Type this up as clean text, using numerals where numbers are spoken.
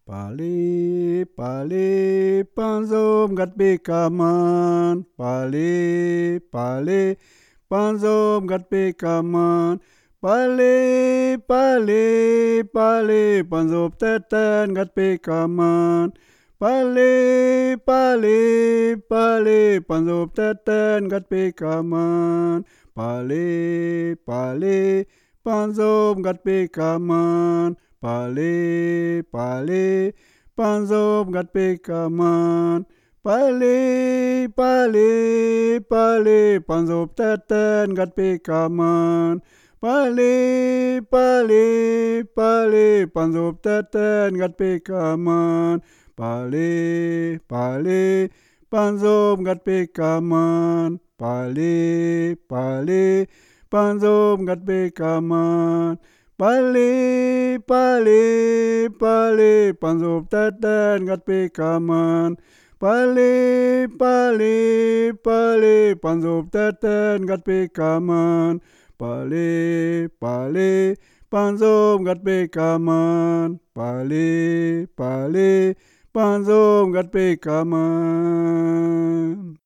Pali, pali, panzom gat pekaman. Pali, pali, panzom gat pekaman. Pali, pali, pali, panzom teten gat pekaman. Pali, pali, pali, panzom teten gat pekaman. Pali, pali, panzom gat pekaman. Pali, pali, panzom gat pekaman. Pali, pali, pali, panzom teten gat pekaman. Pali, pali, pali, panzom teten gat pekaman. Pali, pali, panzom gat pekaman. Pali, pali, panzom gat pekaman. Pali, pali, pali, panzom teten gat pekaman. Pali, pali, pali, panzom teten gat pekaman. Pali, pali, panzom gat pekaman. Pali, pali, panzom gat pekaman.